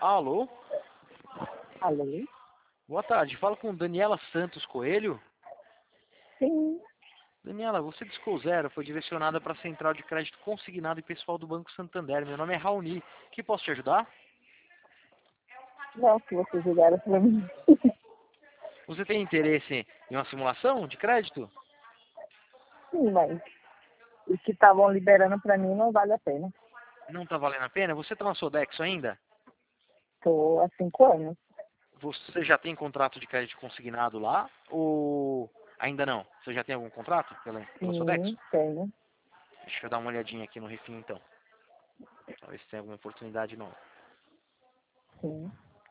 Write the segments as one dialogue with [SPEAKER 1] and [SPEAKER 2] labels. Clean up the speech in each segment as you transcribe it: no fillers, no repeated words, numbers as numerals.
[SPEAKER 1] Alô?
[SPEAKER 2] Alô?
[SPEAKER 1] Boa tarde. Fala com Daniela Santos Coelho.
[SPEAKER 2] Sim.
[SPEAKER 1] Daniela, você discou zero, foi direcionada para a Central de Crédito Consignado e Pessoal do Banco Santander. Meu nome é Raoni. Que posso te ajudar?
[SPEAKER 2] Não, se vocês ligaram pra mim.
[SPEAKER 1] Você tem interesse em uma simulação de crédito?
[SPEAKER 2] Sim, mas os que estavam liberando pra mim não vale a pena.
[SPEAKER 1] Não está valendo a pena? Você está na Sodexo ainda?
[SPEAKER 2] Tô há 5 anos.
[SPEAKER 1] Você já tem contrato de crédito consignado lá? Ou ainda não? Você já tem algum contrato pela Sodexo?
[SPEAKER 2] Sim, tenho.
[SPEAKER 1] Deixa eu dar uma olhadinha aqui no refim então. Talvez tenha alguma oportunidade não.
[SPEAKER 2] Sim.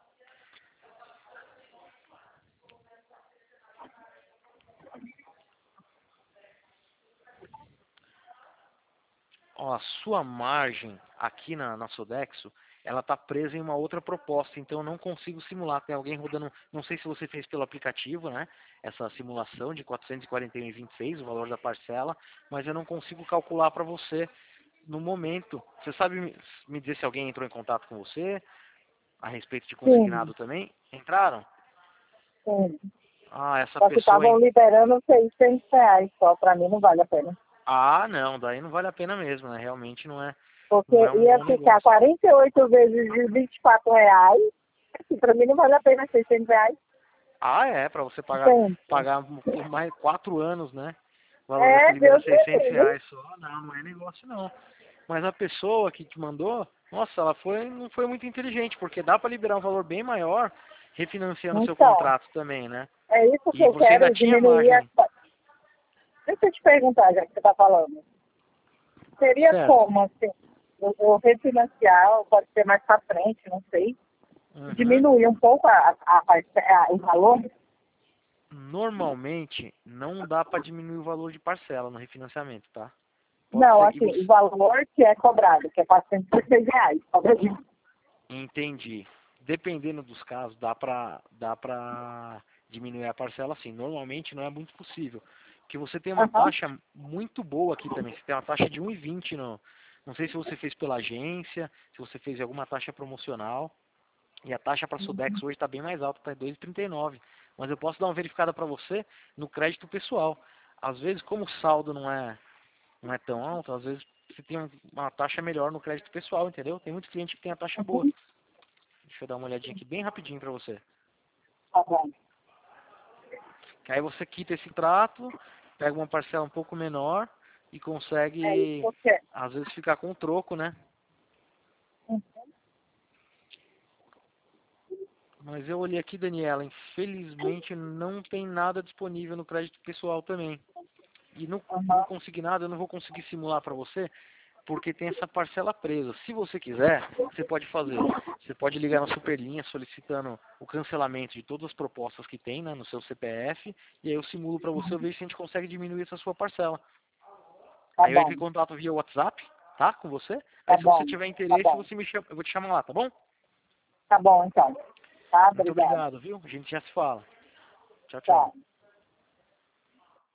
[SPEAKER 1] Ó, a sua margem aqui na Sodexo, ela está presa em uma outra proposta, então eu não consigo simular. Tem alguém rodando, não sei se você fez pelo aplicativo, né? Essa simulação de 441,26, o valor da parcela, mas eu não consigo calcular para você no momento. Você sabe me dizer se alguém entrou em contato com você a respeito de
[SPEAKER 2] Sim,
[SPEAKER 1] consignado também? Entraram?
[SPEAKER 2] sim.
[SPEAKER 1] Ah, essa
[SPEAKER 2] Só que
[SPEAKER 1] pessoa.
[SPEAKER 2] estavam liberando R$ 600 só. Pra mim não vale a pena.
[SPEAKER 1] Ah, não, daí não vale a pena mesmo, né? Realmente
[SPEAKER 2] Porque
[SPEAKER 1] não é um
[SPEAKER 2] ia
[SPEAKER 1] bom
[SPEAKER 2] ficar
[SPEAKER 1] negócio.
[SPEAKER 2] 48 vezes de R$ 24. E pra mim não vale a pena R$ 600.
[SPEAKER 1] Ah, é, para você
[SPEAKER 2] Entende?
[SPEAKER 1] pagar por mais 4 anos, né? O valor já que
[SPEAKER 2] É,
[SPEAKER 1] libera
[SPEAKER 2] Deus me
[SPEAKER 1] R$ 600
[SPEAKER 2] livre.
[SPEAKER 1] só, não é negócio não. Mas a pessoa que te mandou, nossa, ela não foi muito inteligente, porque dá para liberar um valor bem maior refinanciando o seu
[SPEAKER 2] Então,
[SPEAKER 1] contrato também, né?
[SPEAKER 2] é isso que
[SPEAKER 1] E
[SPEAKER 2] eu
[SPEAKER 1] você ainda
[SPEAKER 2] quero,
[SPEAKER 1] tinha
[SPEAKER 2] diminuir
[SPEAKER 1] margem.
[SPEAKER 2] a... Deixa eu te perguntar, já que você está falando. Seria
[SPEAKER 1] Certo.
[SPEAKER 2] como, assim, o refinanciar, ou pode ser mais para frente, não sei,
[SPEAKER 1] Uhum.
[SPEAKER 2] diminuir um pouco o valor?
[SPEAKER 1] Normalmente, não dá para diminuir o valor de parcela no refinanciamento, tá? Pode
[SPEAKER 2] Não,
[SPEAKER 1] ser. E
[SPEAKER 2] assim, o
[SPEAKER 1] você.
[SPEAKER 2] valor que é cobrado, que é R$ 406, cobra disso.
[SPEAKER 1] Entendi. Dependendo dos casos, dá pra diminuir a parcela sim. Normalmente não é muito possível. Porque você tem uma
[SPEAKER 2] Aham.
[SPEAKER 1] taxa muito boa aqui também. Você tem uma taxa de 1,20 no. Não sei se você fez pela agência, se você fez alguma taxa promocional. E a taxa para Sudex hoje está bem mais alta, está 2,39. Mas eu posso dar uma verificada para você no crédito pessoal. Às vezes, como o saldo não é tão alto, às vezes você tem uma taxa melhor no crédito pessoal, entendeu? Tem muitos clientes que têm a taxa boa.
[SPEAKER 2] Uhum.
[SPEAKER 1] Deixa eu dar uma olhadinha aqui bem rapidinho para você.
[SPEAKER 2] Tá bom.
[SPEAKER 1] Que aí você quita esse trato, pega uma parcela um pouco menor e
[SPEAKER 2] É isso que
[SPEAKER 1] consegue,
[SPEAKER 2] eu quero.
[SPEAKER 1] às vezes, ficar com troco, né?
[SPEAKER 2] Uhum.
[SPEAKER 1] Mas eu olhei aqui, Daniela, infelizmente não tem nada disponível no crédito pessoal também. E no
[SPEAKER 2] Aham.
[SPEAKER 1] consignado eu não vou conseguir simular para você, porque tem essa parcela presa. Se você quiser, o que você pode fazer? Você pode ligar na Superlinha solicitando o cancelamento de todas as propostas que tem, né, no seu CPF, e aí eu simulo para você, eu vejo se a gente consegue diminuir essa sua parcela.
[SPEAKER 2] Tá
[SPEAKER 1] Aí eu entro
[SPEAKER 2] bom.
[SPEAKER 1] em contato via WhatsApp, tá, com você. Aí
[SPEAKER 2] Tá
[SPEAKER 1] se você
[SPEAKER 2] bom.
[SPEAKER 1] tiver
[SPEAKER 2] Tá
[SPEAKER 1] interesse,
[SPEAKER 2] bom.
[SPEAKER 1] você eu vou te chamar lá, tá bom?
[SPEAKER 2] Tá bom, então. Tá,
[SPEAKER 1] Muito
[SPEAKER 2] obrigada.
[SPEAKER 1] obrigado, viu? A gente já se fala. Tchau, tchau.
[SPEAKER 2] Tchau.